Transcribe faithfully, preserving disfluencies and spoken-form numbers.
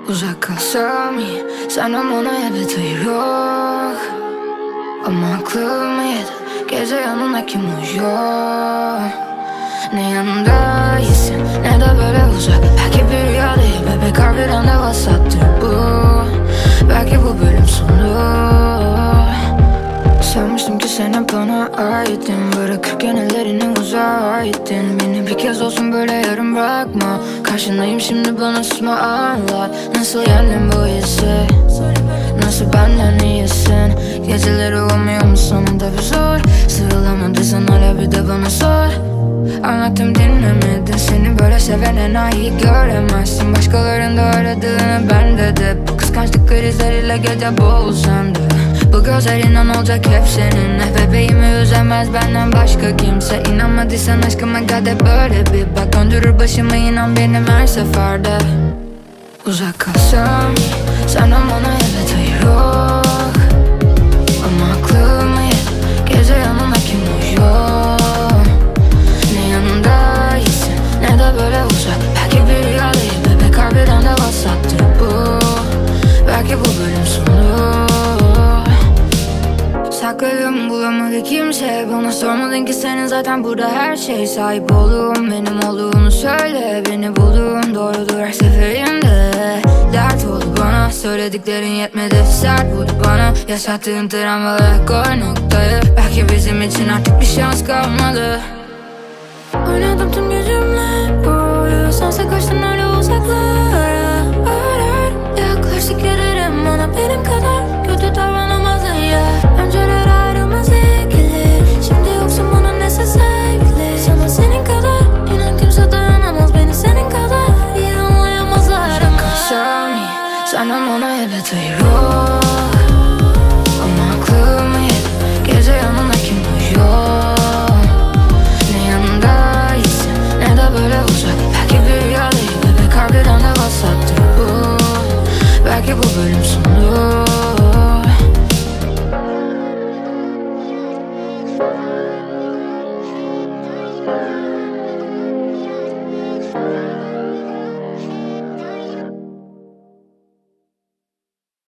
Uzak kalsam iyi, senden bana elbet hayır yok. Ama aklım yedi, gece yanına kim uyuyor? Ne yanımda iyisin, ne de böyle uzak. Belki bir rüya değil bebek, harbiden de WhatsApp'tır bu. Belki bu bölüm sonu. Sanmıştım ki sen hep bana aittin, bırakırken ellerini uzağa ittin. Beni bir kez olsun böyle yarım bırakma. Karşındayım şimdi, bana susma, anlat. Nasıl yendin bu hissi, nasıl benden iyisin? Geceleri olmuyor mu sonunda bir zor? Sığılamadıysan hala bir de bana sor. Anlattım dinlemedin, seni böyle seven enayi göremezsin. Başkalarında aradığını bende de. Bu kıskançlık krizleriyle gece boğulsam da. Bu gözler inan olacak hep seninle. Bebeğimi üzemez benden başka kimse. İnanmadıysan aşkıma gel de böyle bir bak. Döndürür başımı inan benim her seferde. Uzak kalsam senden bana elbet hayır yok. Ama aklım yedi, gece yanına kim uyuyor? Ne yanında iyisin, ne de böyle uzak. Belki bir rüya değil bebek, harbiden de WhatsApp'tır bu. Belki bu bölüm sonu. Sakladım bulamadı kimse, bana sormadın ki senin zaten burada her şey. Sahip olduğum benim olduğunu söyle, beni bulduğun doğrudur her seferinde. Dert oldu bana, söylediklerin yetmedi, sert vurdu bana. Yaşattığın travmalara koy noktayı. Belki bizim için artık bir şans kalmadı. Oynadım tüm gücümle boyu, sense kaçtın öyle uzaklara. Arar yaklaştık girerim bana, benim kadar kötü davranamazsın ya. Önceler ayrılmaz ilgili, şimdi yoksun bana nesi zevkli. Sana senin kadar inan kimse dayanamaz, beni senin kadar iyi anlayamazlar. Uzak kalsam iyi, senden bana elbet hayır yok. Ama aklım yedi, gece yanına kim uyuyor? Ne yanında iyisin, ne de böyle uzak. Belki bir rüya değil bebek, harbiden de WhatsApp'tır bu. Belki bu bölüm sonu.